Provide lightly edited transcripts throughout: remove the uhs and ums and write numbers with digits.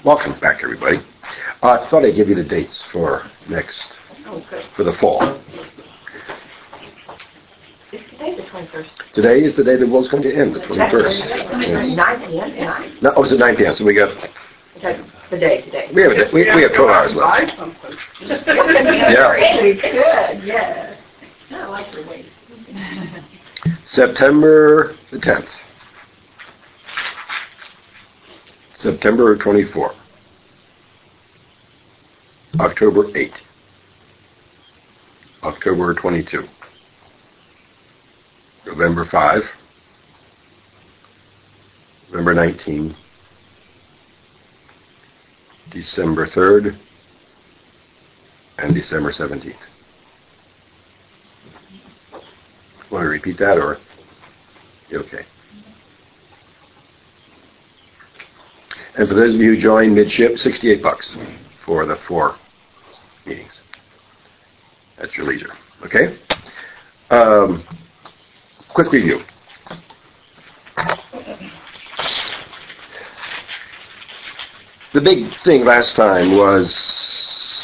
Welcome back, everybody. I thought I'd give you the dates for for the fall. Is today the 21st? Today is the day the world's going to end, the 21st. Yeah. 9 p.m. No, it's at 9 p.m., so we got... The day today. We have 12 hours left. Yeah. We could, yes. I like the way. September the 10th. September 24. October 8. October 22. November 5. November 19. December 3rd. And December 17th. Want to repeat that, or you okay? And for those of you who join midship, $68 for the 4 meetings at your leisure. Okay? Quick review. The big thing last time was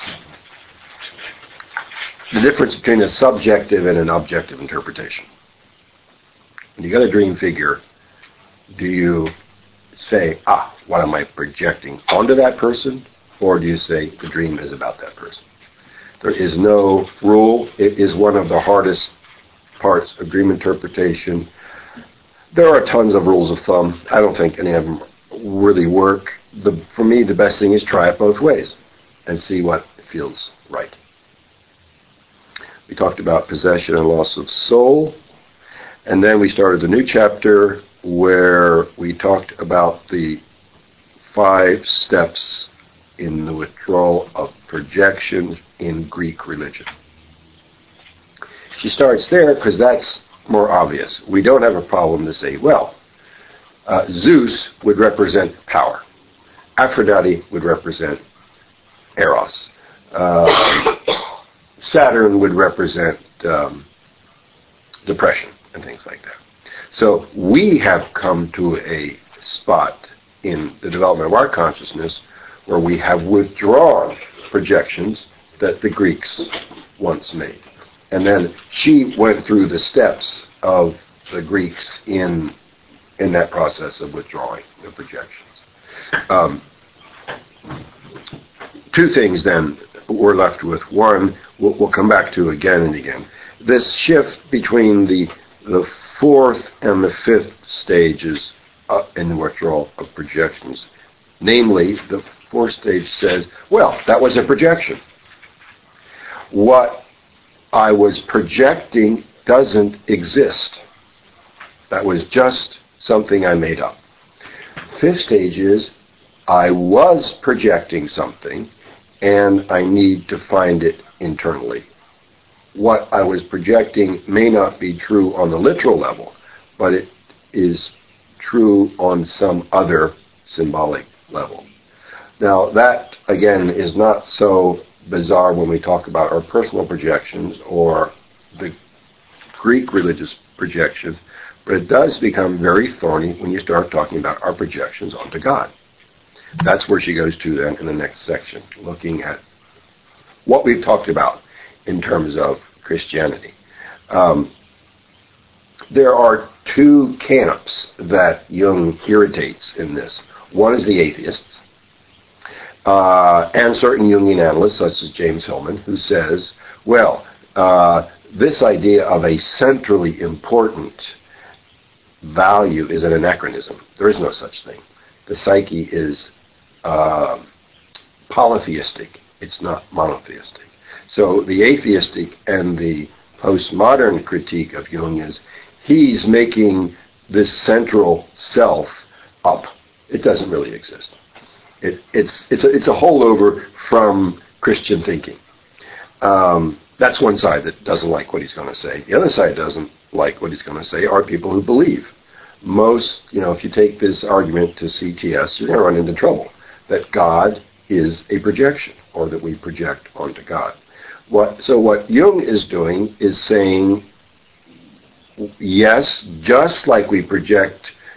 the difference between a subjective and an objective interpretation. When you got a dream figure, do you say, what am I projecting onto that person? Or do you say the dream is about that person? There is no rule. It is one of the hardest parts of dream interpretation. There are tons of rules of thumb. I don't think any of them really work. For me, the best thing is try it both ways and see what feels right. We talked about possession and loss of soul. And then we started a new chapter where we talked about the 5 steps in the withdrawal of projections in Greek religion. She starts there because that's more obvious. We don't have a problem to say, Zeus would represent power. Aphrodite would represent Eros. Saturn would represent depression and things like that. So we have come to a spot in the development of our consciousness where we have withdrawn projections that the Greeks once made. And then she went through the steps of the Greeks in that process of withdrawing the projections. 2 things then we're left with. One, we'll come back to again and again. This shift between the 4th and the 5th stages in the withdrawal of projections. Namely, the 4th stage says, that was a projection. What I was projecting doesn't exist. That was just something I made up. 5th stage is, I was projecting something, and I need to find it internally. What I was projecting may not be true on the literal level, but it is true on some other symbolic level. Now, that, again, is not so bizarre when we talk about our personal projections or the Greek religious projections, but it does become very thorny when you start talking about our projections onto God. That's where she goes to then in the next section, looking at what we've talked about in terms of Christianity. There are 2 camps that Jung irritates in this. One is the atheists, and certain Jungian analysts, such as James Hillman, who says, this idea of a centrally important value is an anachronism. There is no such thing. The psyche is polytheistic. It's not monotheistic. So the atheistic and the postmodern critique of Jung is he's making this central self up. It doesn't really exist. It's a holdover from Christian thinking. That's one side that doesn't like what he's going to say. The other side doesn't like what he's going to say are people who believe. Most, if you take this argument to CTS, you're going to run into trouble. That God is a projection, or that we project onto God. So what Jung is doing is saying, yes, just like we project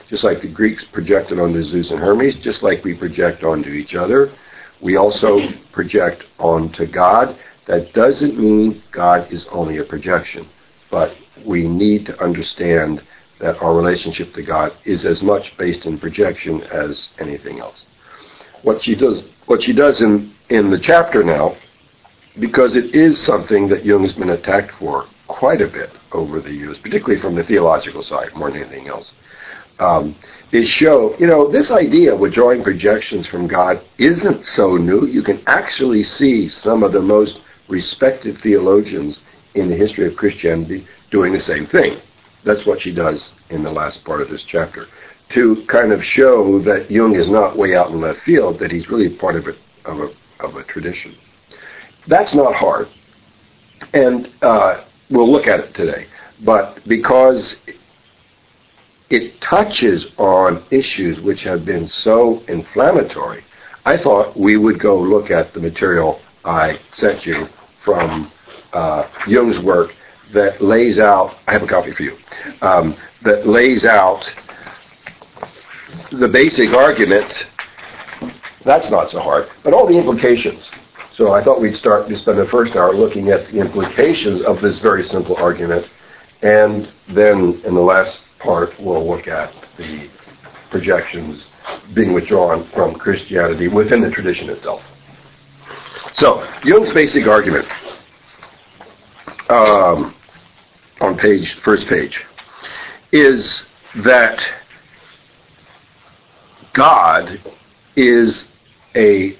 just like the Greeks projected onto Zeus and Hermes, just like we project onto each other, we also project onto God. That doesn't mean God is only a projection, but we need to understand that our relationship to God is as much based in projection as anything else. What she does in the chapter now, because it is something that Jung's been attacked for quite a bit over the years, particularly from the theological side more than anything else, is show, this idea of withdrawing projections from God isn't so new. You can actually see some of the most respected theologians in the history of Christianity doing the same thing. That's what she does in the last part of this chapter, to kind of show that Jung is not way out in left field, that he's really part of a tradition. That's not hard, and we'll look at it today. But because it touches on issues which have been so inflammatory, I thought we would go look at the material I sent you from Jung's work that lays out, I have a copy for you, that lays out the basic argument. That's not so hard, but all the implications. So I thought we'd start to spend the first hour looking at the implications of this very simple argument, and then in the last part we'll look at the projections being withdrawn from Christianity within the tradition itself. So, Jung's basic argument on first page, is that God is an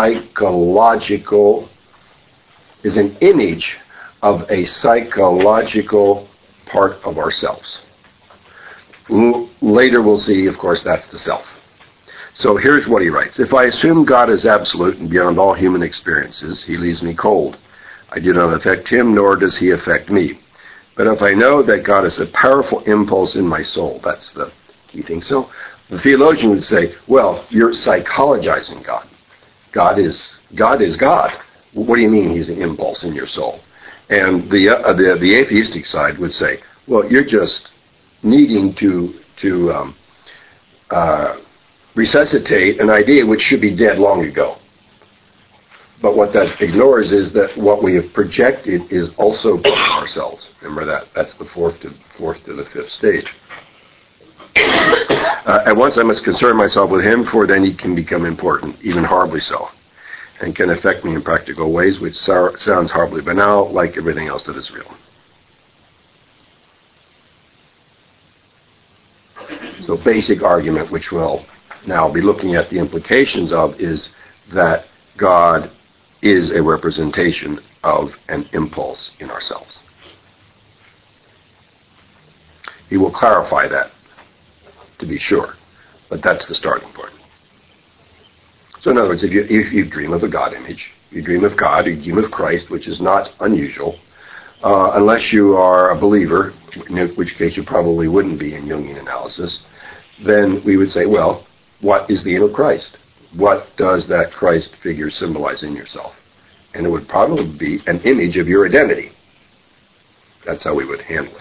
image of a psychological part of ourselves. Later we'll see, of course, that's the self. So here's what he writes. If I assume God is absolute and beyond all human experiences, he leaves me cold. I do not affect him, nor does he affect me. But if I know that God is a powerful impulse in my soul, that's the key thing. So the theologian would say, well, you're psychologizing God. God is God. What do you mean he's an impulse in your soul? And the atheistic side would say, well, you're just needing to resuscitate an idea which should be dead long ago. But what that ignores is that what we have projected is also part of ourselves. Remember that. That's the fourth to the fifth stage. At once I must concern myself with him, for then he can become important, even horribly so, and can affect me in practical ways, which sounds horribly banal, like everything else that is real. So basic argument, which we'll now be looking at the implications of, is that God is a representation of an impulse in ourselves. He will clarify that, to be sure, but that's the starting point. So in other words, if you dream of a God image, you dream of God, you dream of Christ, which is not unusual, unless you are a believer, in which case you probably wouldn't be in Jungian analysis, then we would say, well, what is the inner Christ? What does that Christ figure symbolize in yourself? And it would probably be an image of your identity. That's how we would handle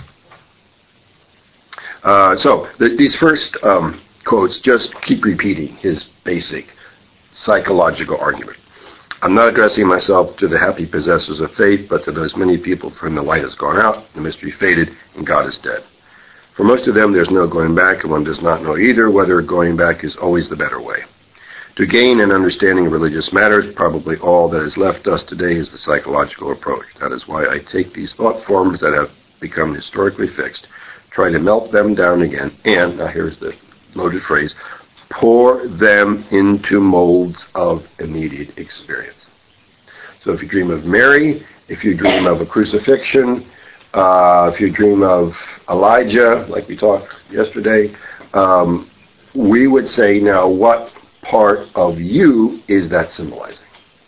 it. These first quotes just keep repeating his basic psychological argument. I'm not addressing myself to the happy possessors of faith, but to those many people for whom the light has gone out, the mystery faded, and God is dead. For most of them, there's no going back, and one does not know either whether going back is always the better way. To gain an understanding of religious matters, probably all that has left us today is the psychological approach. That is why I take these thought forms that have become historically fixed, try to melt them down again, and, now here's the loaded phrase, pour them into molds of immediate experience. So if you dream of Mary, if you dream of a crucifixion, if you dream of Elijah, like we talked yesterday, we would say, now what part of you is that symbolizing?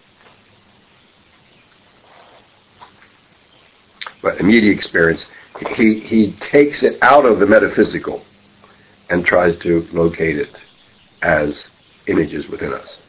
But immediate experience, he takes it out of the metaphysical and tries to locate it as images within us.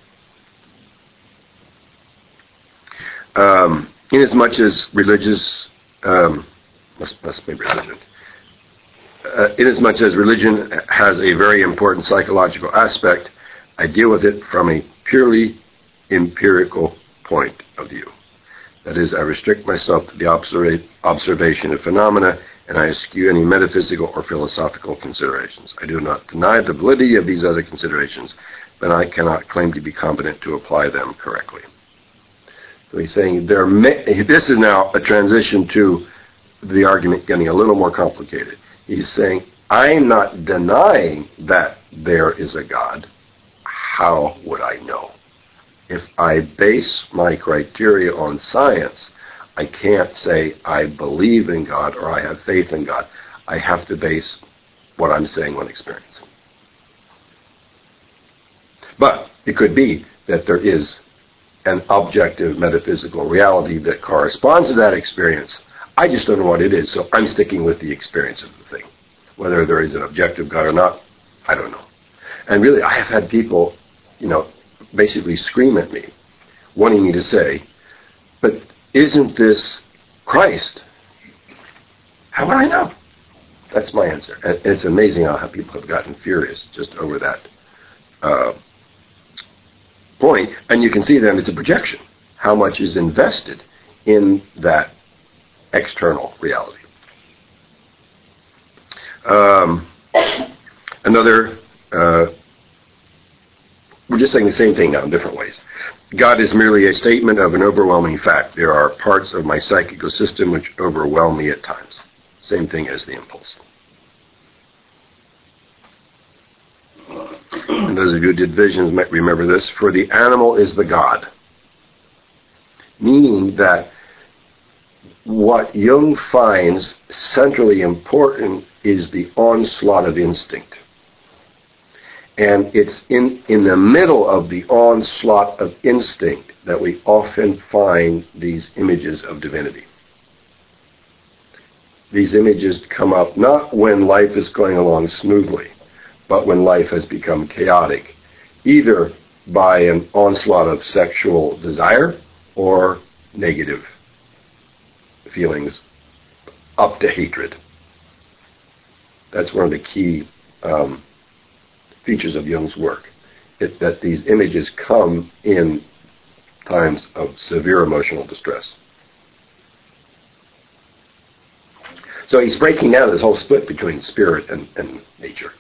Inasmuch as religious, must be religion. inasmuch as religion has a very important psychological aspect, I deal with it from a purely empirical point of view. That is, I restrict myself to the observation of phenomena, and I eschew any metaphysical or philosophical considerations. I do not deny the validity of these other considerations, but I cannot claim to be competent to apply them correctly. So he's saying this is now a transition to the argument getting a little more complicated. He's saying, I'm not denying that there is a God. How would I know? If I base my criteria on science, I can't say I believe in God or I have faith in God. I have to base what I'm saying on experience. But it could be that there is an objective metaphysical reality that corresponds to that experience. I just don't know what it is, so I'm sticking with the experience of the thing. Whether there is an objective God or not, I don't know. And really, I have had people, basically scream at me, wanting me to say, but isn't this Christ? How would I know? That's my answer. And it's amazing how people have gotten furious just over that point. And you can see then it's a projection. How much is invested in that external reality. We're just saying the same thing now in different ways. God is merely a statement of an overwhelming fact. There are parts of my psychical system which overwhelm me at times. Same thing as the impulse. And those of you who did visions might remember this. For the animal is the God. Meaning that what Jung finds centrally important is the onslaught of instinct. And it's in the middle of the onslaught of instinct that we often find these images of divinity. These images come up not when life is going along smoothly, but when life has become chaotic, either by an onslaught of sexual desire or negative feelings up to hatred. That's one of the key features of Jung's work, that these images come in times of severe emotional distress. So he's breaking down this whole split between spirit and nature.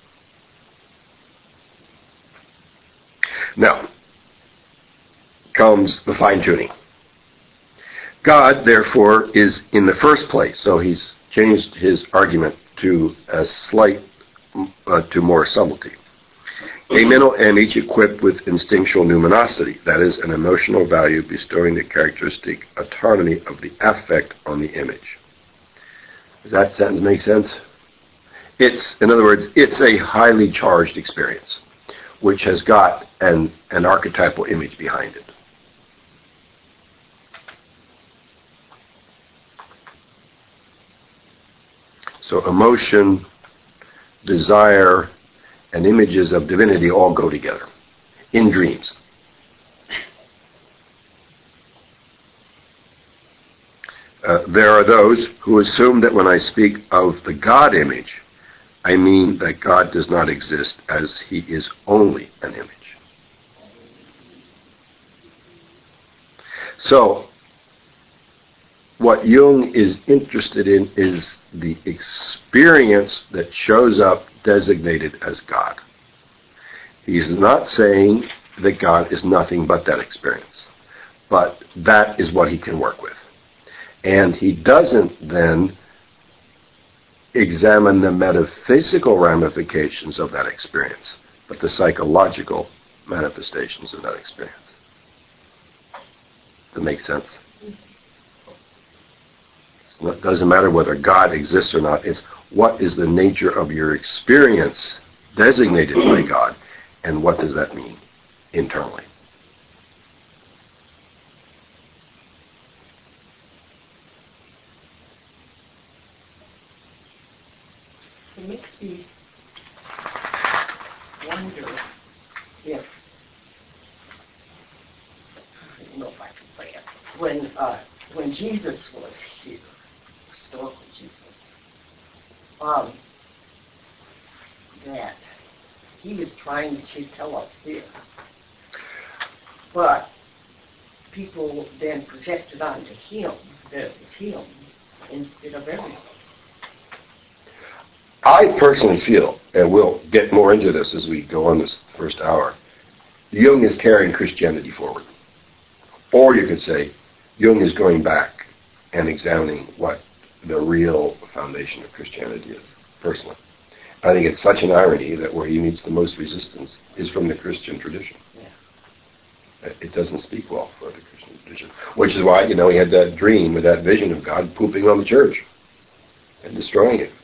Now comes the fine-tuning. God, therefore, is in the first place. So he's changed his argument to a slight, to more subtlety. A mental image equipped with instinctual numinosity, that is, an emotional value bestowing the characteristic autonomy of the affect on the image. Does that sentence make sense? In other words, it's a highly charged experience, which has got an archetypal image behind it. So emotion, desire, and images of divinity all go together in dreams. There are those who assume that when I speak of the God image, I mean that God does not exist, as he is only an image. So, what Jung is interested in is the experience that shows up designated as God. He's not saying that God is nothing but that experience, but that is what he can work with. And he doesn't then examine the metaphysical ramifications of that experience, but the psychological manifestations of that experience. Does that make sense? It doesn't matter whether God exists or not. It's what is the nature of your experience designated by God, and what does that mean internally? It makes me wonder if, I don't know if I can say it, when Jesus was here, historical Jesus, that he was trying to tell us this, but people then projected onto him that it was him instead of everyone. I personally feel, and we'll get more into this as we go on this first hour, Jung is carrying Christianity forward. Or you could say, Jung is going back and examining what the real foundation of Christianity is, personally. I think it's such an irony that where he meets the most resistance is from the Christian tradition. Yeah. It doesn't speak well for the Christian tradition, which is why, he had that dream with that vision of God pooping on the church and destroying it.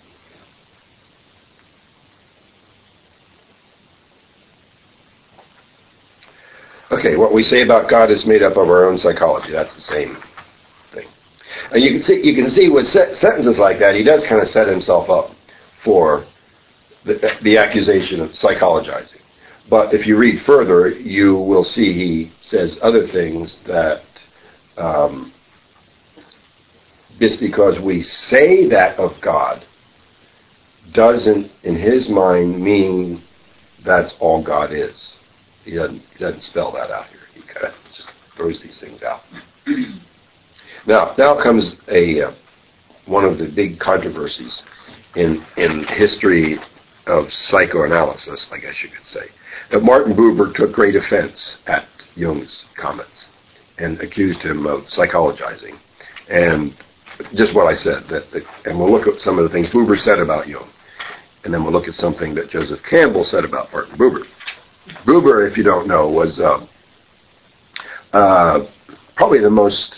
Okay, what we say about God is made up of our own psychology. That's the same thing. And you can see with sentences like that, he does kind of set himself up for the accusation of psychologizing. But if you read further, you will see he says other things that just because we say that of God doesn't, in his mind, mean that's all God is. He doesn't spell that out here. He kind of just throws these things out. Now comes one of the big controversies in history of psychoanalysis, I guess you could say. That Martin Buber took great offense at Jung's comments and accused him of psychologizing. And just what I said, and we'll look at some of the things Buber said about Jung. And then we'll look at something that Joseph Campbell said about Martin Buber. Buber, if you don't know, was probably the most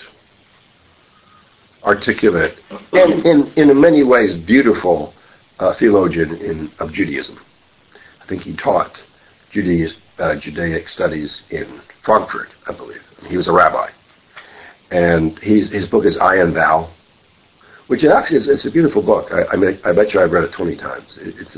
articulate and in many ways beautiful theologian of Judaism. I think he taught Judaic studies in Frankfurt, I believe. He was a rabbi. And his book is I and Thou, which actually it's a beautiful book. I bet you I've read it 20 times. It's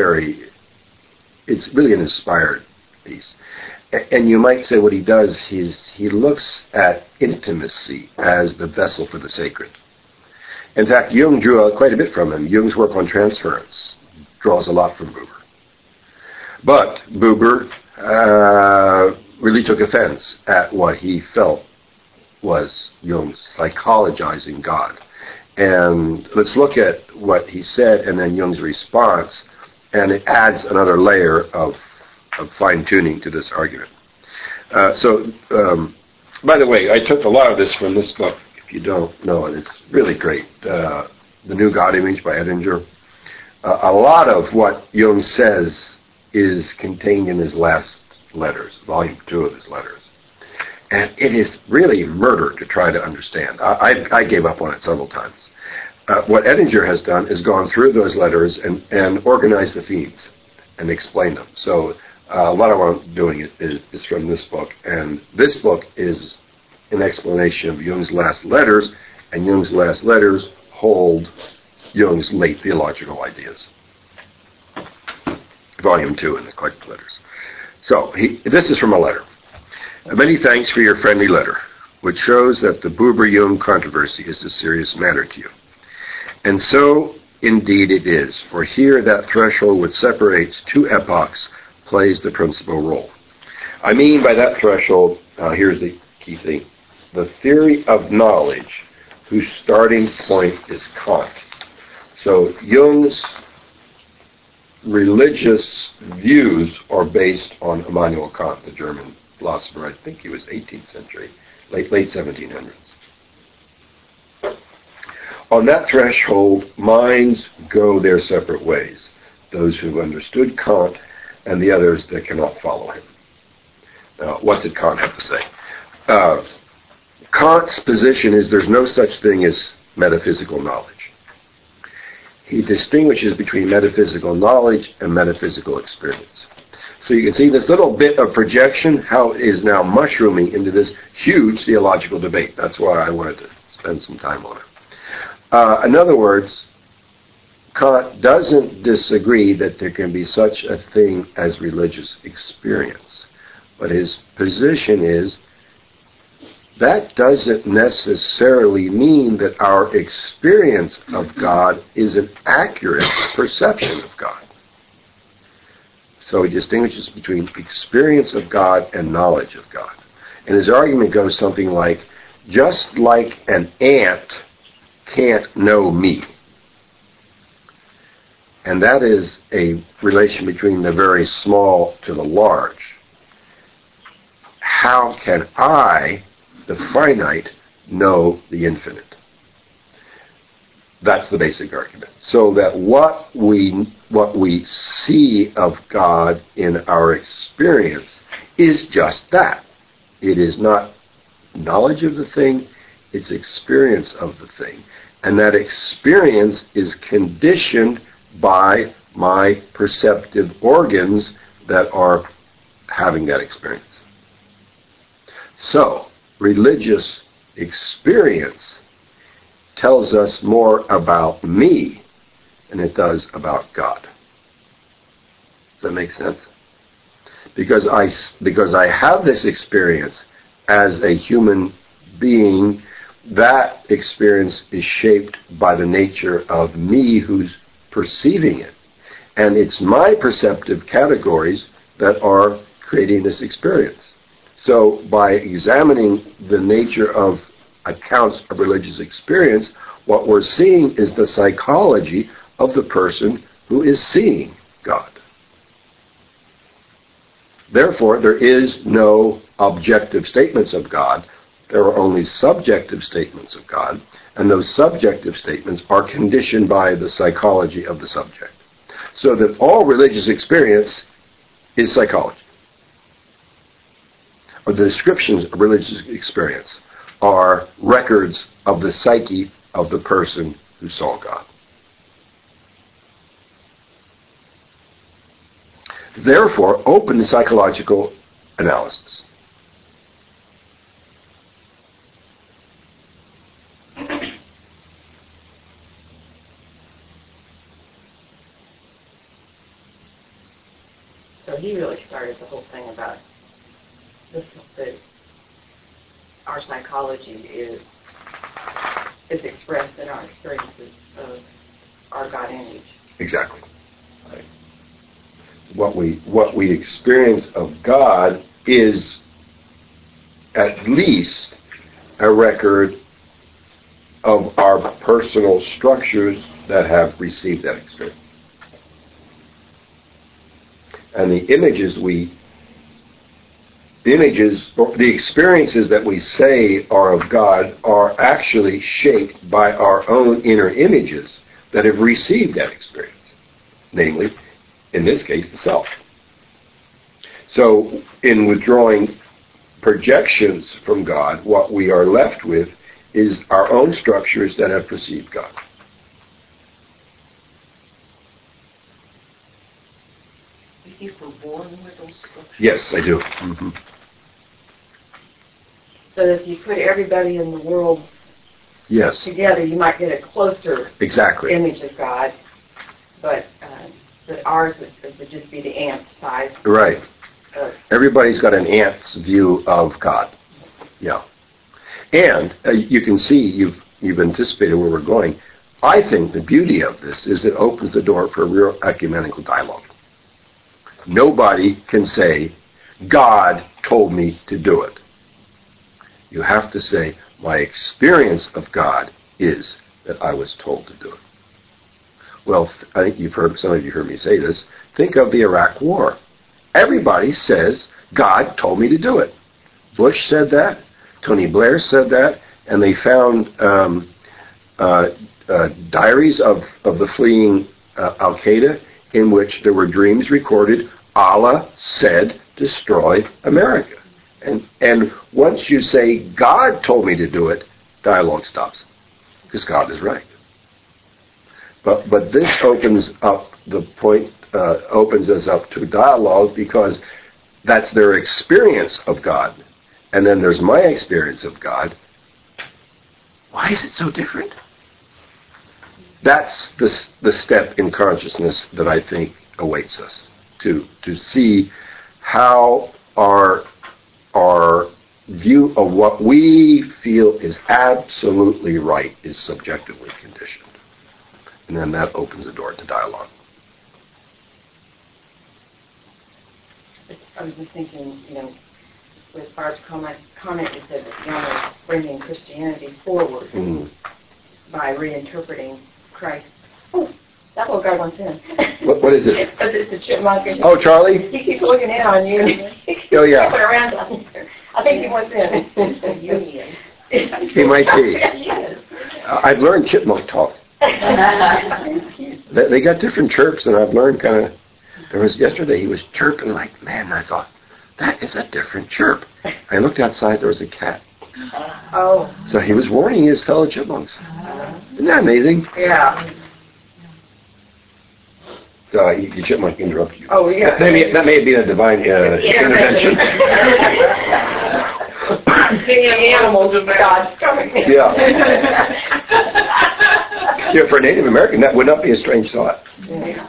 really an inspired piece. And you might say what he does is he looks at intimacy as the vessel for the sacred. In fact, Jung drew quite a bit from him. Jung's work on transference draws a lot from Buber. But Buber really took offense at what he felt was Jung's psychologizing God. And let's look at what he said and then Jung's response, and it adds another layer of fine-tuning to this argument. By the way, I took a lot of this from this book, if you don't know it. It's really great. The New God Image by Edinger. A lot of what Jung says is contained in his last letters, volume 2 of his letters. And it is really murder to try to understand. I gave up on it several times. What Edinger has done is gone through those letters and organized the themes and explained them. So a lot of what I'm doing is from this book. And this book is an explanation of Jung's last letters, and Jung's last letters hold Jung's late theological ideas. Volume 2 in the collected letters. So this is from a letter. Many thanks for your friendly letter, which shows that the Buber-Jung controversy is a serious matter to you. And so, indeed, it is, for here that threshold which separates two epochs plays the principal role. I mean by that threshold, here's the key thing, the theory of knowledge whose starting point is Kant. So Jung's religious views are based on Immanuel Kant, the German philosopher. I think he was 18th century, late 1700s. On that threshold, minds go their separate ways, those who've understood Kant and the others that cannot follow him. Now, what did Kant have to say? Kant's position is there's no such thing as metaphysical knowledge. He distinguishes between metaphysical knowledge and metaphysical experience. So you can see this little bit of projection, how it is now mushrooming into this huge theological debate. That's why I wanted to spend some time on it. In other words, Kant doesn't disagree that there can be such a thing as religious experience. But his position is that doesn't necessarily mean that our experience of God is an accurate perception of God. So he distinguishes between experience of God and knowledge of God. And his argument goes something like, just like an ant can't know me. And that is a relation between the very small to the large. How can I, the finite, know the infinite? That's the basic argument. So that what we see of God in our experience is just that. It is not knowledge of the thing, it's experience of the thing. And that experience is conditioned by my perceptive organs that are having that experience. So, religious experience tells us more about me than it does about God. Does that make sense? Because I have this experience as a human being, that experience is shaped by the nature of me who's perceiving it. And it's my perceptive categories that are creating this experience. So by examining the nature of accounts of religious experience, what we're seeing is the psychology of the person who is seeing God. Therefore, there is no objective statements of God. There are only subjective statements of God, and those subjective statements are conditioned by the psychology of the subject. So that all religious experience is psychology. Or the descriptions of religious experience are records of the psyche of the person who saw God. Therefore, open psychological analysis. So he really started the whole thing about this, that our psychology is expressed in our experiences of our God image. Exactly. Right. What we experience of God is at least a record of our personal structures that have received that experience. And the experiences that we say are of God are actually shaped by our own inner images that have received that experience. Namely, in this case, the self. So, in withdrawing projections from God, what we are left with is our own structures that have perceived God. You were born with those structures? Yes, I do. Mm-hmm. So if you put everybody in the world together, you might get a closer image of God, but ours would just be the ant size. Right. Everybody's got an ant's view of God. Yeah. And you can see you've anticipated where we're going. I think the beauty of this is it opens the door for a real ecumenical dialogue. Nobody can say, God told me to do it. You have to say, my experience of God is that I was told to do it. Well, I think some of you heard me say this. Think of the Iraq War. Everybody says, God told me to do it. Bush said that. Tony Blair said that. And they found diaries of the fleeing Al-Qaeda in which there were dreams recorded. Allah said, destroy America. And once you say, God told me to do it, dialogue stops. Because God is right. But this opens up opens us up to dialogue, because that's their experience of God. And then there's my experience of God. Why is it so different? That's the step in consciousness that I think awaits us, to see how our view of what we feel is absolutely right is subjectively conditioned. And then that opens the door to dialogue. I was just thinking, with Barb's comment, it said that Young was bringing Christianity forward by reinterpreting Christ. Oh, that little guy wants in. What is it? It's a chipmunk. Oh, Charlie? He keeps looking in on you. Oh, yeah. Around down there. I think he wants in. It's a union. He might be. Yes. I've learned chipmunk talk. They got different chirps, and I've learned kind of. Yesterday he was chirping like, man, I thought, that is a different chirp. I looked outside, there was a cat. Oh. So he was warning his fellow chipmunks. Isn't that amazing? Yeah. So your chipmunk interrupted you. Oh, yeah. That may have been a divine intervention. Speaking of animals, God's coming. Yeah. Yeah, for a Native American, that would not be a strange thought. Yeah.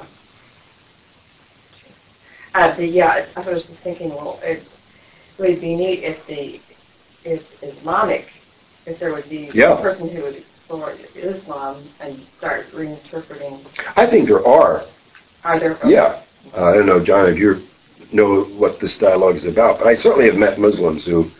I was just thinking, well, it would be neat if there would be a person who would explore Islam and start reinterpreting. I think there are. Are there? Yeah. I don't know, John, if you know what this dialogue is about, but I certainly have met Muslims who,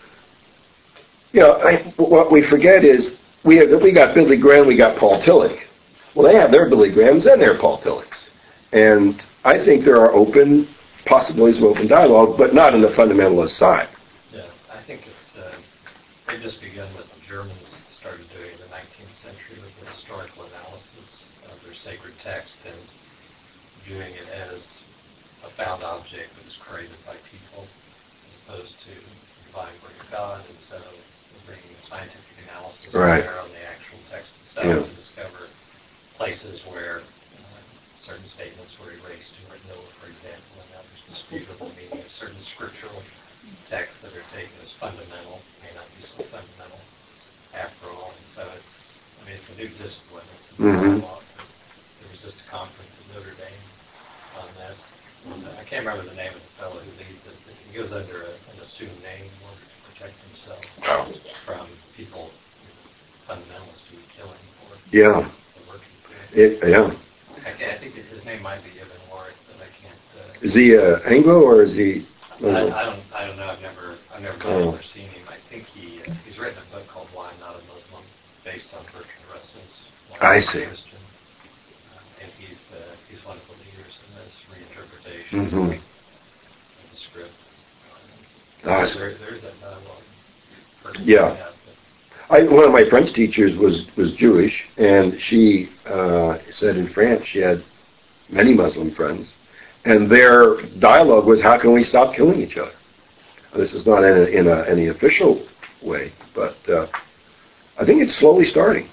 what we forget is we got Billy Graham, we got Paul Tillich. Well, they have their Billy Grahams and their Paul Tillichs. And I think there are possibilities of open dialogue, but not on the fundamentalist side. Yeah, I think they just began what the Germans started doing in the 19th century with the historical analysis of their sacred text and viewing it as a found object that was created by people as opposed to the divine word of God, and so bringing scientific analysis there on the actual text itself to discover places where certain statements were erased in Noah, for example, and that was disputable meaning of certain scriptural texts that are taken as fundamental, may not be so fundamental after all. And so it's a new discipline. It's a new dialogue. There was just a conference at Notre Dame on this. I can't remember the name of the fellow who leads it, but he goes under an assumed name in order to protect himself from people, fundamentalists who would kill him for working for it. I think his name might be Ibn Warwick, but I can't. Is he Anglo or is he? I don't know. I've never met him or seen him. I think he's written a book called "Why I'm Not a Muslim," based on Bertrand Russell's "Why I'm Not a Christian," and he's one of the leaders in this reinterpretation of the script. There's that dialogue. Yeah. One of my French teachers was Jewish, and she said in France she had many Muslim friends, and their dialogue was, how can we stop killing each other? This is not in any official way, but I think it's slowly starting.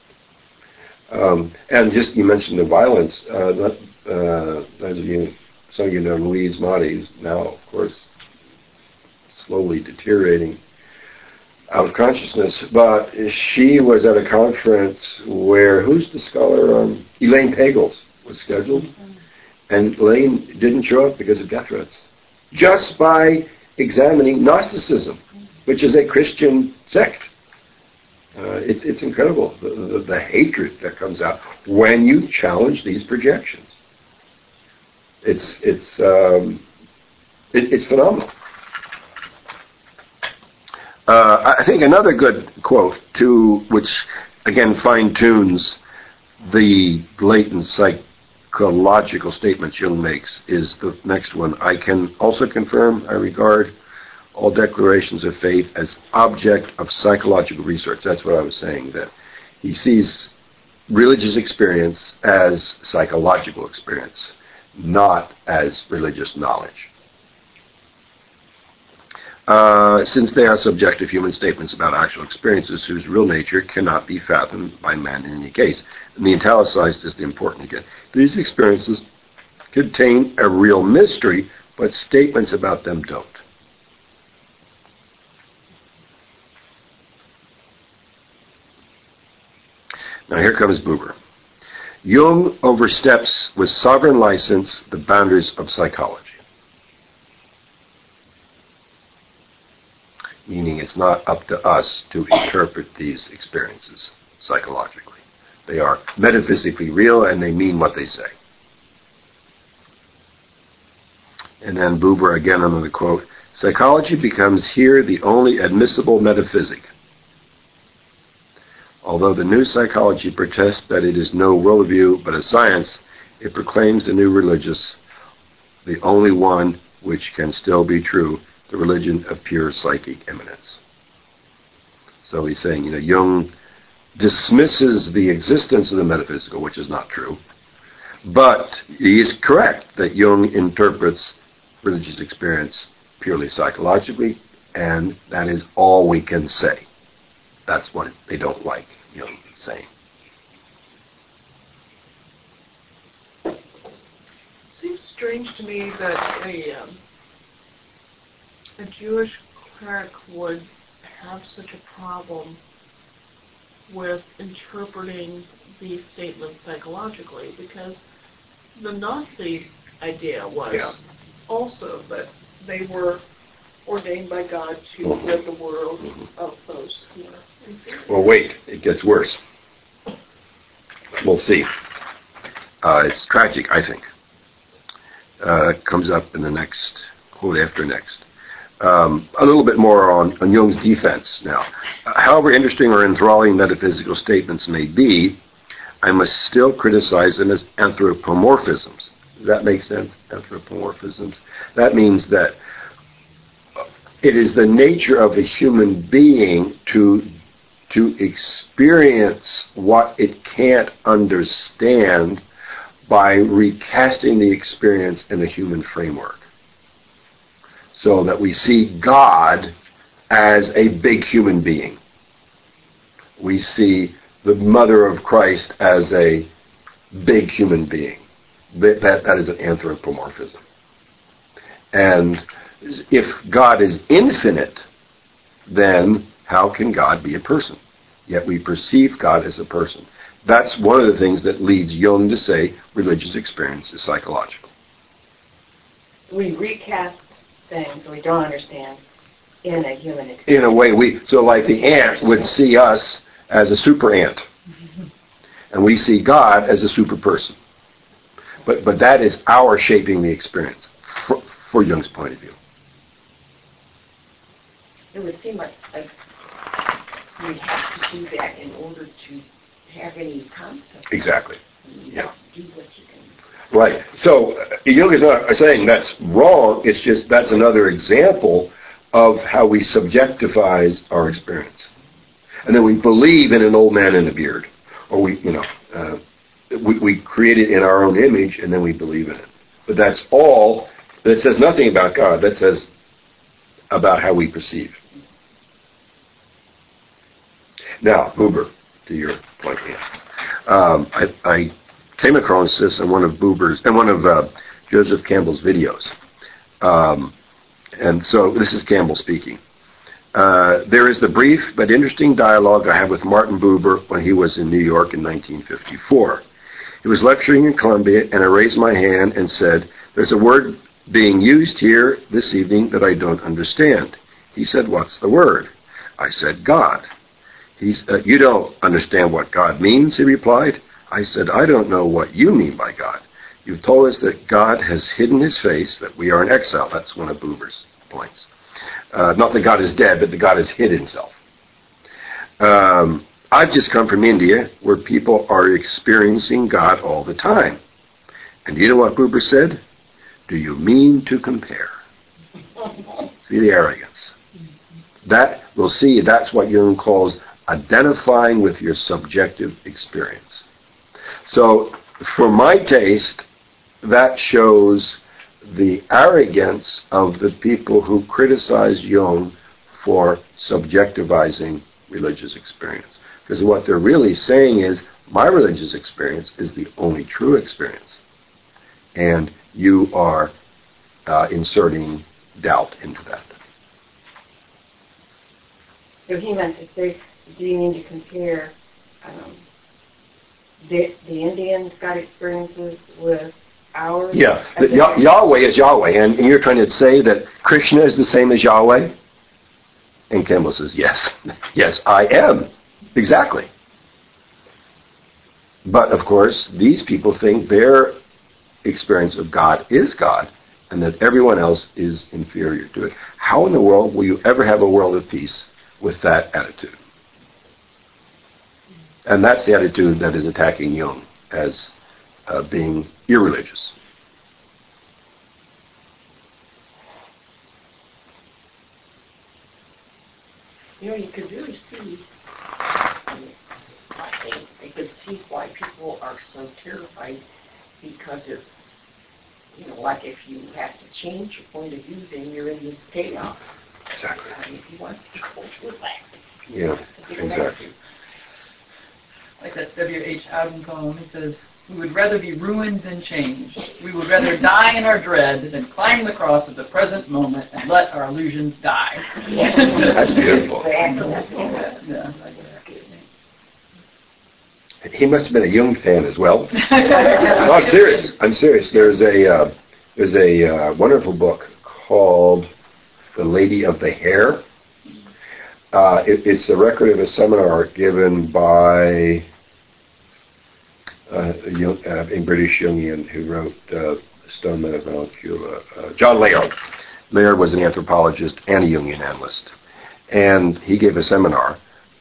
And just, you mentioned the violence. Some of you know Louise Motti, who's now, of course, slowly deteriorating out of consciousness, but she was at a conference where, who's the scholar? Elaine Pagels was scheduled, and Elaine didn't show up because of death threats. Just by examining Gnosticism, which is a Christian sect. It's incredible, the hatred that comes out when you challenge these projections. It's phenomenal. I think another good quote, which again fine-tunes the blatant psychological statements Jung makes, is the next one. I can also confirm, I regard all declarations of faith as object of psychological research. That's what I was saying, that he sees religious experience as psychological experience, not as religious knowledge. Since they are subjective human statements about actual experiences whose real nature cannot be fathomed by man in any case. And the italicized is the important again. These experiences contain a real mystery, but statements about them don't. Now here comes Buber. Jung oversteps with sovereign license the boundaries of psychology. Meaning it's not up to us to interpret these experiences psychologically. They are metaphysically real and they mean what they say. And then Buber, again, another quote, psychology becomes here the only admissible metaphysic. Although the new psychology protests that it is no worldview but a science, it proclaims the new religious, the only one which can still be true, the religion of pure psychic immanence. So he's saying, Jung dismisses the existence of the metaphysical, which is not true, but he is correct that Jung interprets religious experience purely psychologically, and that is all we can say. That's what they don't like Jung saying. Seems strange to me that a Jewish cleric would have such a problem with interpreting these statements psychologically, because the Nazi idea was also that they were ordained by God to rid the world of those who are inferior. Well, wait, it gets worse. We'll see. It's tragic, I think. It comes up in the next quote after next. A little bit more on Jung's defense now. However interesting or enthralling metaphysical statements may be, I must still criticize them as anthropomorphisms. Does that make sense? Anthropomorphisms? That means that it is the nature of the human being to experience what it can't understand by recasting the experience in a human framework. So that we see God as a big human being. We see the mother of Christ as a big human being. That is an anthropomorphism. And if God is infinite, then how can God be a person? Yet we perceive God as a person. That's one of the things that leads Jung to say religious experience is psychological. We recast things we don't understand in a human experience. In a way, so like the ant would see us as a super ant, and we see God as a super person. But that is our shaping the experience for Jung's point of view. It would seem like we have to do that in order to have any concept. Exactly. You Yeah. do what you can. Right. So Jung is not saying that's wrong. It's just that's another example of how we subjectifize our experience, and then we believe in an old man in a beard, or we create it in our own image, and then we believe in it. But that's all. That says nothing about God. That says about how we perceive. Now, Buber, to your point, I came across this in one of Joseph Campbell's videos. And so this is Campbell speaking. There is the brief but interesting dialogue I had with Martin Buber when he was in New York in 1954. He was lecturing in Columbia, and I raised my hand and said, "There's a word being used here this evening that I don't understand." He said, "What's the word?" I said, "God." He said, "You don't understand what God means," he replied. I said, "I don't know what you mean by God. You've told us that God has hidden his face, that we are in exile." That's one of Buber's points. Not that God is dead, but that God has hid himself. I've just come from India, where people are experiencing God all the time. And you know what Buber said? "Do you mean to compare?" See the arrogance. We'll see, that's what Jung calls identifying with your subjective experience. So, for my taste, that shows the arrogance of the people who criticize Jung for subjectivizing religious experience. Because what they're really saying is, my religious experience is the only true experience. And you are inserting doubt into that. So he meant to say, do you mean to compare the Indians' God experiences with ours? Yeah, Yahweh is Yahweh, and you're trying to say that Krishna is the same as Yahweh? And Campbell says, yes. Yes, I am. Exactly. But, of course, these people think their experience of God is God, and that everyone else is inferior to it. How in the world will you ever have a world of peace with that attitude? And that's the attitude that is attacking Jung as being irreligious. You could really see, I think, they could see why people are so terrified, because it's, like if you have to change your point of view, then you're in this chaos. Exactly. I mean, he wants to go through that. Yeah, exactly. Like that W.H. Auden poem, it says, "We would rather be ruined than changed. We would rather die in our dread than climb the cross of the present moment and let our illusions die." That's beautiful. Yeah. He must have been a Jung fan as well. No, I'm serious. I'm serious. There's a wonderful book called The Lady of the Hair. It's the record of a seminar given by a British Jungian who wrote Stone Men of Malekula, John Layard. Layard was an anthropologist and a Jungian analyst. And he gave a seminar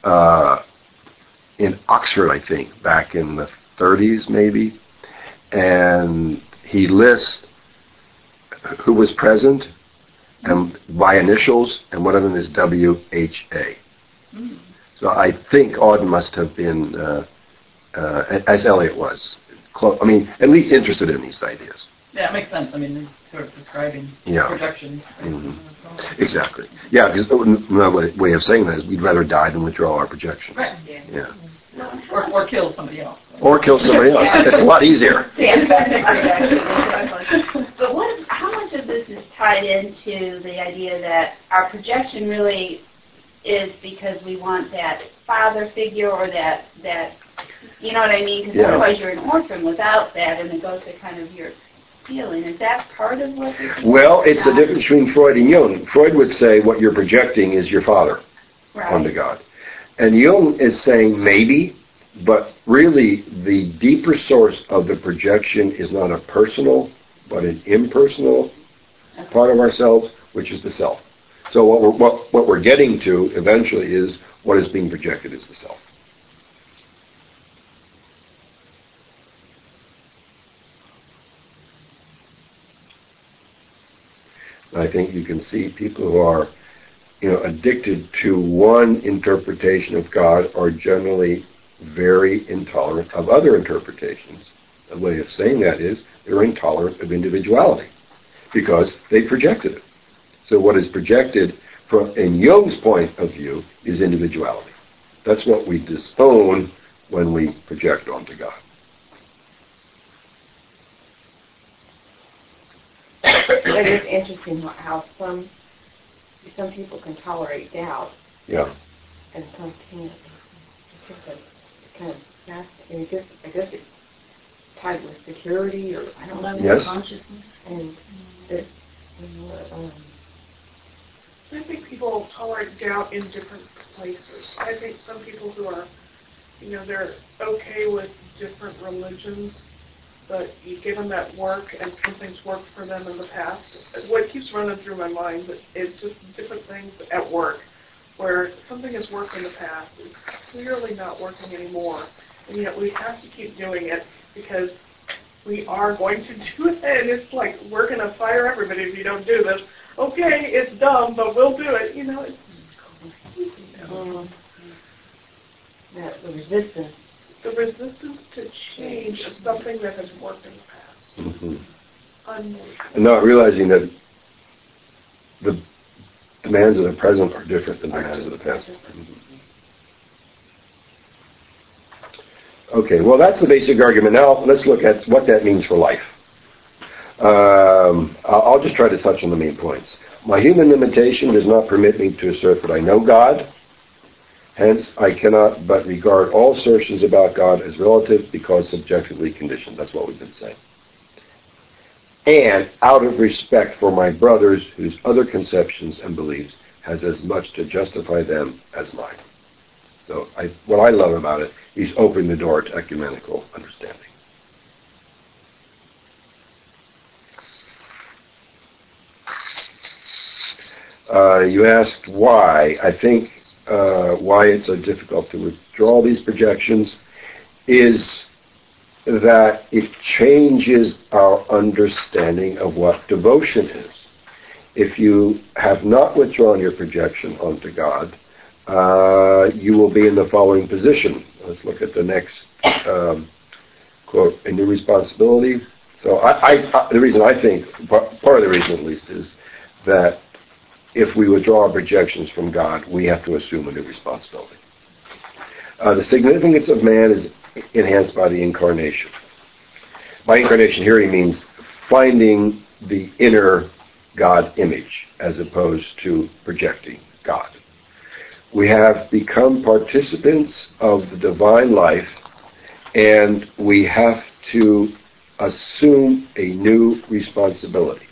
in Oxford, I think, back in the 30s maybe. And he lists who was present and by initials, and one of them is W.H.A. So I think Auden must have been, as Eliot was, at least interested in these ideas. Yeah, it makes sense. I mean, it's sort of describing projection. Mm-hmm. Exactly. Yeah, because another way of saying that is we'd rather die than withdraw our projections. Right. Yeah. Or kill somebody else. Or kill somebody else. It's a lot easier. But how much of this is tied into the idea that our projection really is because we want that father figure or that you know what I mean? Because otherwise you're an orphan without that, and it goes to kind of your feeling. Is that part of what you're Well, it's the difference between Freud and Jung. Freud would say what you're projecting is your father onto God. And Jung is saying maybe, but really the deeper source of the projection is not a personal, but an impersonal part of ourselves, which is the self. So what we're getting to eventually is what is being projected is the self. I think you can see people who are, addicted to one interpretation of God are generally very intolerant of other interpretations. A way of saying that is they're intolerant of individuality because they projected it. So what is projected in Jung's point of view is individuality. That's what we disown when we project onto God. It is interesting how some people can tolerate doubt. Yeah. And some can't. I think that's kind of fascinating. I guess it's tied with security, or I don't know. Yes. Consciousness. And it, I think people tolerate doubt in different places. I think some people who are, they're okay with different religions, but you give them that work and something's worked for them in the past. What keeps running through my mind is just different things at work where something has worked in the past. It's clearly not working anymore. And yet we have to keep doing it because we are going to do it. And it's like, we're going to fire everybody if you don't do this. Okay, it's dumb, but we'll do it. It's that the resistance. The resistance to change of something that has worked in the past. Mm-hmm. And not realizing that the demands of the present are different than the demands of the past. Mm-hmm. Okay, well that's the basic argument. Now let's look at what that means for life. I'll just try to touch on the main points. My human limitation does not permit me to assert that I know God. Hence, I cannot but regard all assertions about God as relative because subjectively conditioned. That's what we've been saying. And out of respect for my brothers whose other conceptions and beliefs has as much to justify them as mine. So what I love about it, he's opening the door to ecumenical understanding. You asked why. I think why it's so difficult to withdraw these projections is that it changes our understanding of what devotion is. If you have not withdrawn your projection onto God, you will be in the following position. Let's look at the next quote, a new responsibility. So the reason I think, part of the reason at least, is that if we withdraw our projections from God, we have to assume a new responsibility. The significance of man is enhanced by the incarnation. By incarnation here he means finding the inner God image as opposed to projecting God. We have become participants of the divine life, and we have to assume a new responsibility.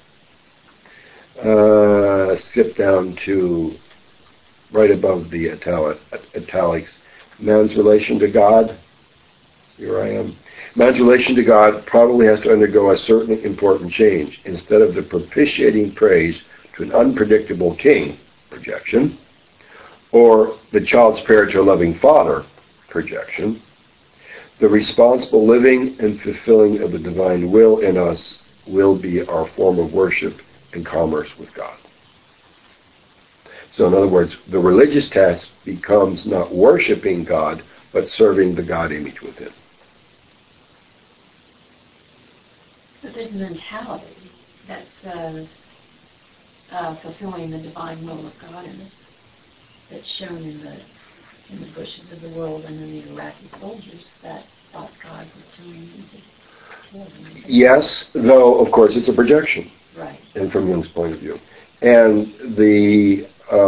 Skip down to right above the italics. Man's relation to God. Here I am. Man's relation to God probably has to undergo a certain important change. Instead of the propitiating praise to an unpredictable king, projection, or the child's prayer to a loving father, projection, the responsible living and fulfilling of the divine will in us will be our form of worship and commerce with God. So in other words, the religious task becomes not worshiping God, but serving the God image within. But there's a mentality that's fulfilling the divine will of God in us, that's shown in the bushes of the world and in the Iraqi soldiers that thought God was telling them to kill them. Yes, though of course it's a projection. Right. And from Jung's point of view. And the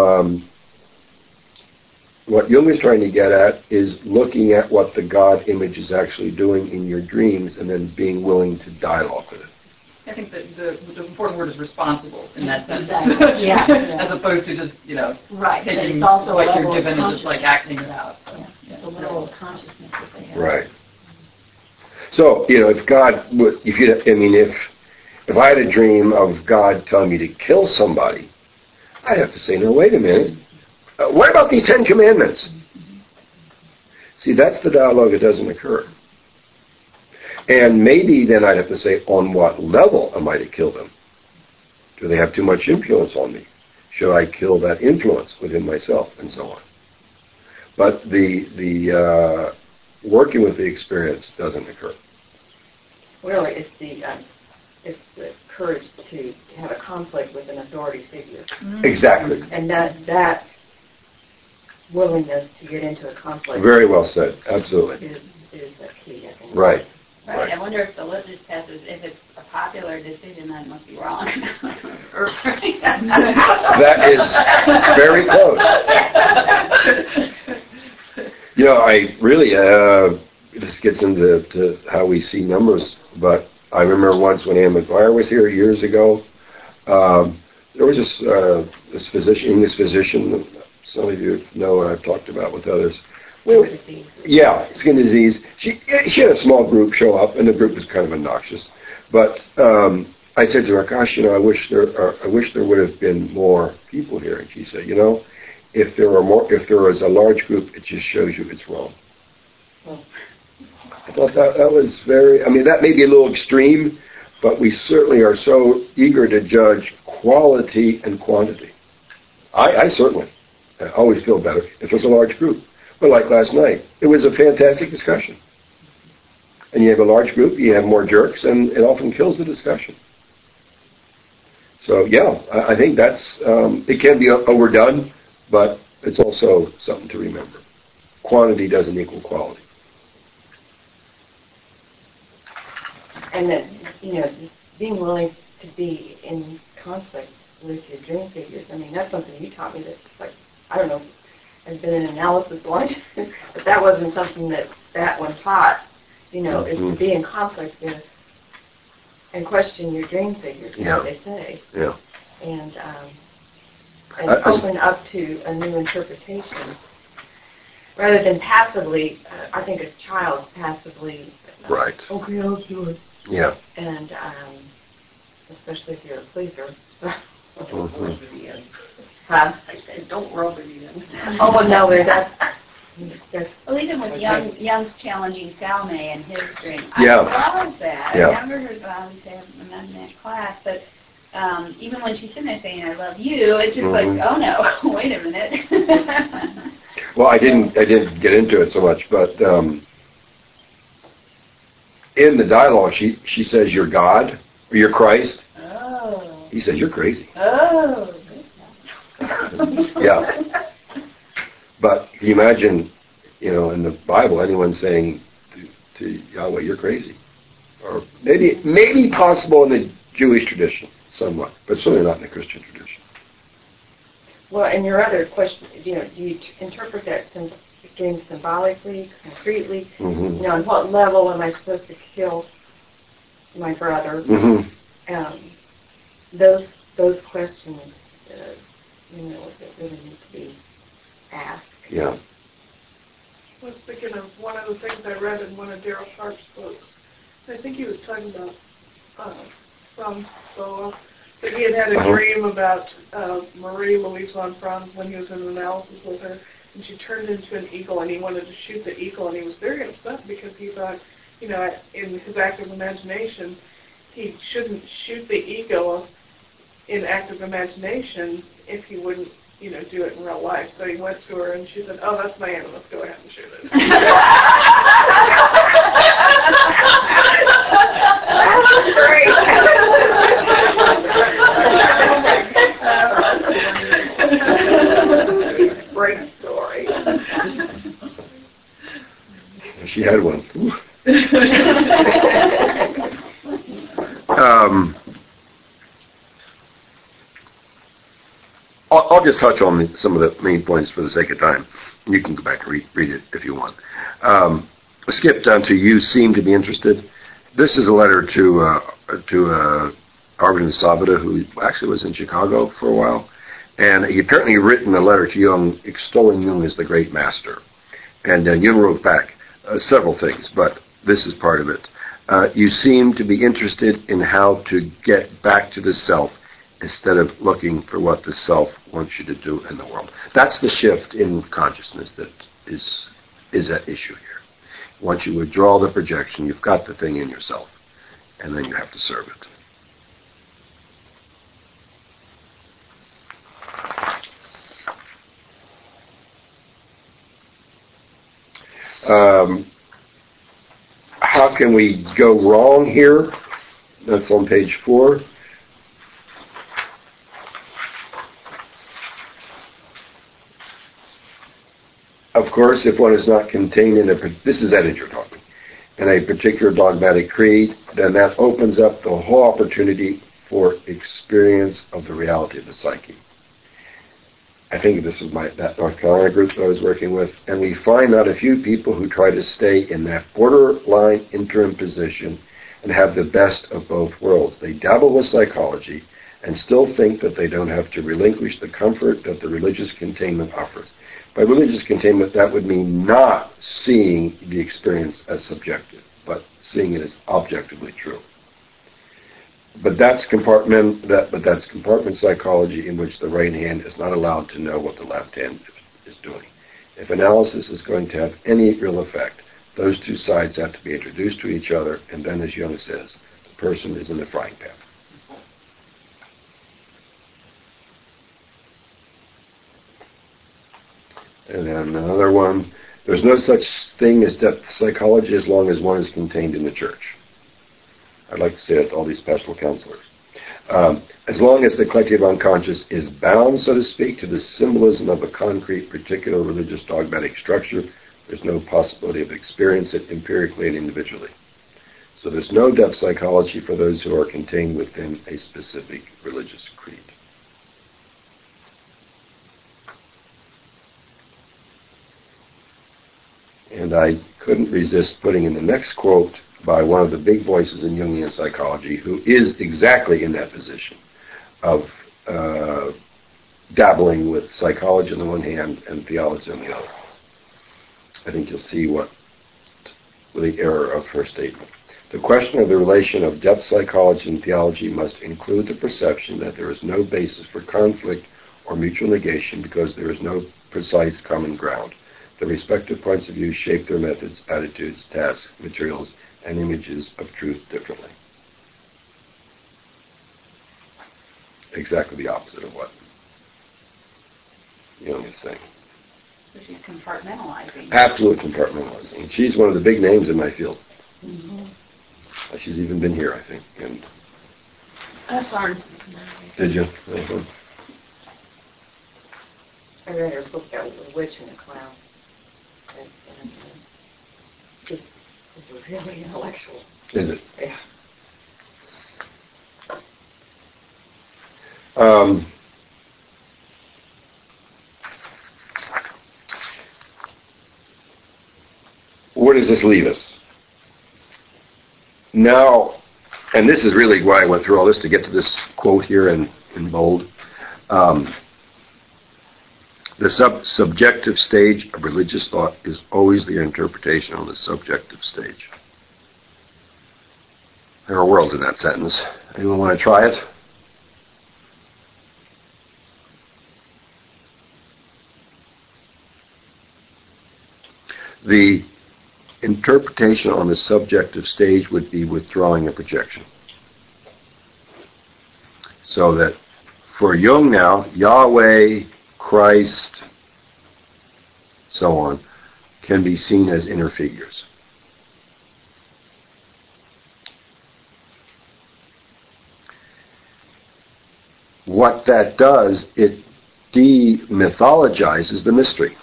what Jung is trying to get at is looking at what the God image is actually doing in your dreams and then being willing to dialogue with it. I think that the important word is responsible in that sense. Exactly. Yeah. As opposed to just, right. taking it's also what a you're level given of and just like acting it out. Yeah. It's a level of consciousness that they have. Right. So, if God would, if I had a dream of God telling me to kill somebody, I'd have to say, no, wait a minute. What about these 10 commandments? See, that's the dialogue that doesn't occur. And maybe then I'd have to say, on what level am I to kill them? Do they have too much influence on me? Should I kill that influence within myself? And so on. But the working with the experience doesn't occur. Really, it's the courage to have a conflict with an authority figure. Exactly. And that willingness to get into a conflict. Very well said. Absolutely. Is the key, I think. Right. Right. I wonder if the litmus test is if it's a popular decision, that must be wrong. That is very close. I really, this gets into how we see numbers, but I remember once when Anne McGuire was here years ago, there was this physician, English physician, some of you know and I've talked about with others. Skin disease. She had a small group show up, and the group was kind of obnoxious. But I said to her, "Gosh, I wish there would have been more people here." And she said, if there was a large group, it just shows you it's wrong." I thought that was very. That may be a little extreme, but we certainly are so eager to judge quality and quantity. I certainly always feel better if there's a large group. But like last night, it was a fantastic discussion. And you have a large group, you have more jerks, and it often kills the discussion. So, I think that's, it can be overdone, but it's also something to remember. Quantity doesn't equal quality. And that, just being willing to be in conflict with your dream figures. That's something you taught me that's like, I don't know, has been an analysis lunch, but that wasn't something that one taught, is to be in conflict with and question your dream figures, what they say. Yeah. And open up to a new interpretation. Rather than passively, I think a child passively, right. Okay, I'll do it. Yeah. And especially if you're a pleaser. Don't rub it in. Huh? I said, don't rub it in. Oh, no, that's Well, even with Young's challenging Salme and his dream, Yeah. I love that. Yeah. I never heard Bobby say in that class, but even when she's sitting there saying "I love you," it's just like, oh no, wait a minute. Well, I didn't get into it so much, but in the dialogue, she says, "You're God, or you're Christ." Oh. He says, "You're crazy." Oh. Yeah. But can you imagine, in the Bible, anyone saying to Yahweh, "You're crazy," or maybe possible in the Jewish tradition, somewhat, but certainly not in the Christian tradition. Well, and your other question, do you interpret that dream symbolically, concretely? Mm-hmm. On what level am I supposed to kill my brother? Mm-hmm. Those questions, that really need to be asked. Yeah. I was thinking of one of the things I read in one of Daryl Sharp's books. I think he was talking about from Boa, that he had a dream about Marie Louise von Franz when he was in analysis with her, and she turned into an eagle, and he wanted to shoot the eagle, and he was very upset because he thought, in his active imagination, he shouldn't shoot the eagle in active imagination if he wouldn't, do it in real life. So he went to her, and she said, "Oh, that's my animus. Go ahead and shoot it." That's great. Great story. She had one. I'll just touch on some of the main points for the sake of time. You can go back and read it if you want. Skip down to "You seem to be interested." This is a letter to Arvind Sabada, who actually was in Chicago for a while, and he apparently written a letter to Jung extolling Jung as the great master. And Jung wrote back several things, but this is part of it. You seem to be interested in how to get back to the self instead of looking for what the self wants you to do in the world. That's the shift in consciousness that is at issue here. Once you withdraw the projection, you've got the thing in yourself, and then you have to serve it. How can we go wrong here? That's on page 4. Of course, if one is not contained in this is Edinger talking, in a particular dogmatic creed, then that opens up the whole opportunity for experience of the reality of the psyche. I think this was that North Carolina group that I was working with, and we find out a few people who try to stay in that borderline interim position and have the best of both worlds. They dabble with psychology and still think that they don't have to relinquish the comfort that the religious containment offers. By religious containment, that would mean not seeing the experience as subjective, but seeing it as objectively true. But that's compartment psychology in which the right hand is not allowed to know what the left hand is doing. If analysis is going to have any real effect, those two sides have to be introduced to each other, and then, as Jung says, the person is in the frying pan. And then another one, there's no such thing as depth psychology as long as one is contained in the church. I'd like to say that to all these pastoral counselors. As long as the collective unconscious is bound, so to speak, to the symbolism of a concrete, particular religious dogmatic structure, there's no possibility of experience it empirically and individually. So there's no depth psychology for those who are contained within a specific religious creed. And I couldn't resist putting in the next quote by one of the big voices in Jungian psychology, who is exactly in that position of dabbling with psychology on the one hand and theology on the other. I think you'll see what the error of her statement. The question of the relation of depth psychology and theology must include the perception that there is no basis for conflict or mutual negation because there is no precise common ground. The respective points of view shape their methods, attitudes, tasks, materials, and images of truth differently. Exactly the opposite of what Jung is saying. Which is compartmentalizing. Absolute compartmentalizing. She's one of the big names in my field. Mm-hmm. She's even been here, I think. And I saw her in Cincinnati. did you? Uh-huh. I read her book that was The Witch and the Clown. And it's really intellectual. Is it? Yeah. Where does this leave us? Now, and this is really why I went through all this to get to this quote here in bold. The subjective stage of religious thought is always the interpretation on the subjective stage. There are worlds in that sentence. Anyone want to try it? The interpretation on the subjective stage would be withdrawing a projection. So that for Jung now, Yahweh, Christ, so on, can be seen as inner figures. What that does, it demythologizes the mystery.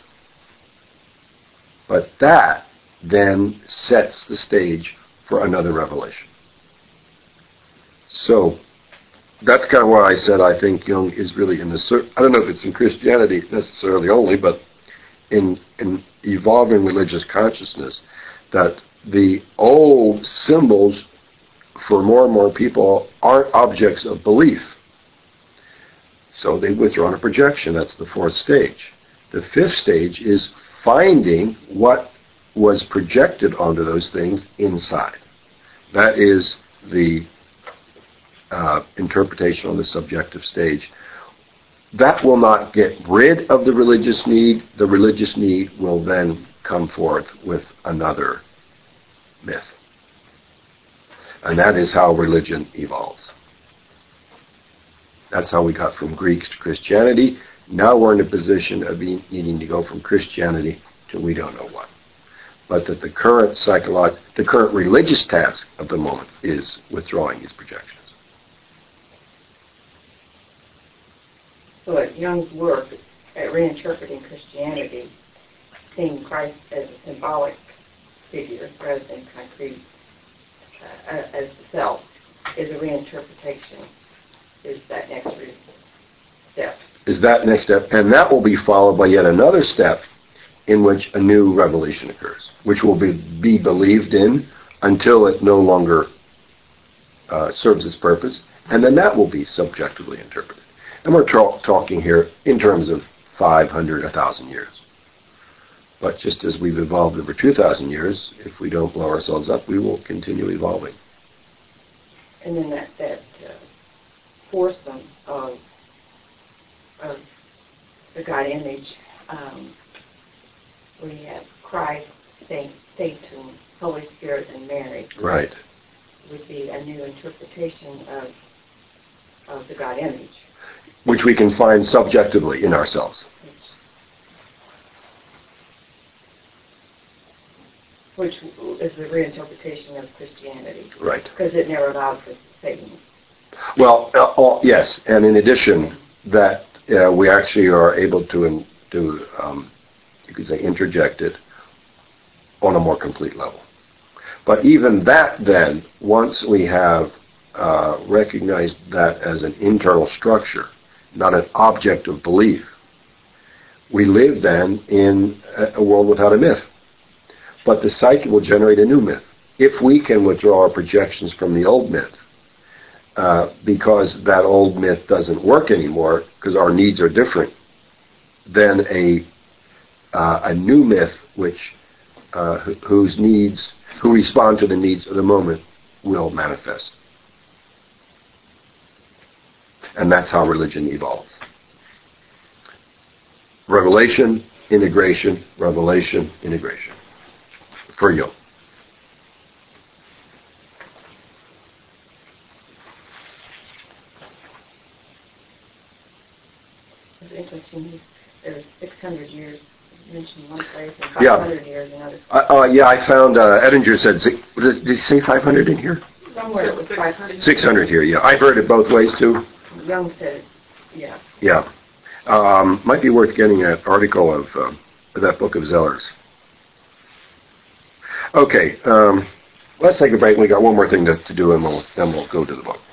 But that then sets the stage for another revelation. So that's kind of why I said I think Jung is really in the... I don't know if it's in Christianity necessarily only, but in evolving religious consciousness, that the old symbols for more and more people aren't objects of belief. So they withdraw a projection. That's the fourth stage. The fifth stage is finding what was projected onto those things inside. That is the interpretation on the subjective stage. That will not get rid of the religious need. The religious need will then come forth with another myth. And that is how religion evolves. That's how we got from Greeks to Christianity. Now we're in a position of needing to go from Christianity to we don't know what. But that the current religious task of the moment is withdrawing these projections. So at Jung's work at reinterpreting Christianity, seeing Christ as a symbolic figure rather than concrete as the self, is a reinterpretation, is that next step. Is that next step, and that will be followed by yet another step in which a new revelation occurs, which will be believed in until it no longer serves its purpose, and then that will be subjectively interpreted. And we're talking here in terms of 500, 1,000 years. But just as we've evolved over 2,000 years, if we don't blow ourselves up, we will continue evolving. And then that foursome of the God image, where you have Christ, Satan, Holy Spirit, and Mary. Right. Would be a new interpretation of the God image. Which we can find subjectively in ourselves. Which is the reinterpretation of Christianity. Right. Because it never allowed for Satan. Well, yes, and in addition, that we actually are able to you could say, interject it on a more complete level. But even that then, once we have recognized that as an internal structure, not an object of belief, we live then in a world without a myth. But the psyche will generate a new myth. If we can withdraw our projections from the old myth, because that old myth doesn't work anymore, because our needs are different, then a new myth who respond to the needs of the moment will manifest. And that's how religion evolves. Revelation, integration, revelation, integration. For you. It's interesting. There's 600 years mentioned one place and Yeah. 500 years another. Yeah, I found Edinger said, did he say 500 in here? Somewhere it was 500. 600 here, yeah. I've heard it both ways too. Young said, yeah. Yeah. Might be worth getting an article of that book of Zeller's. Okay, let's take a break. We got one more thing to do, and then we'll go to the book.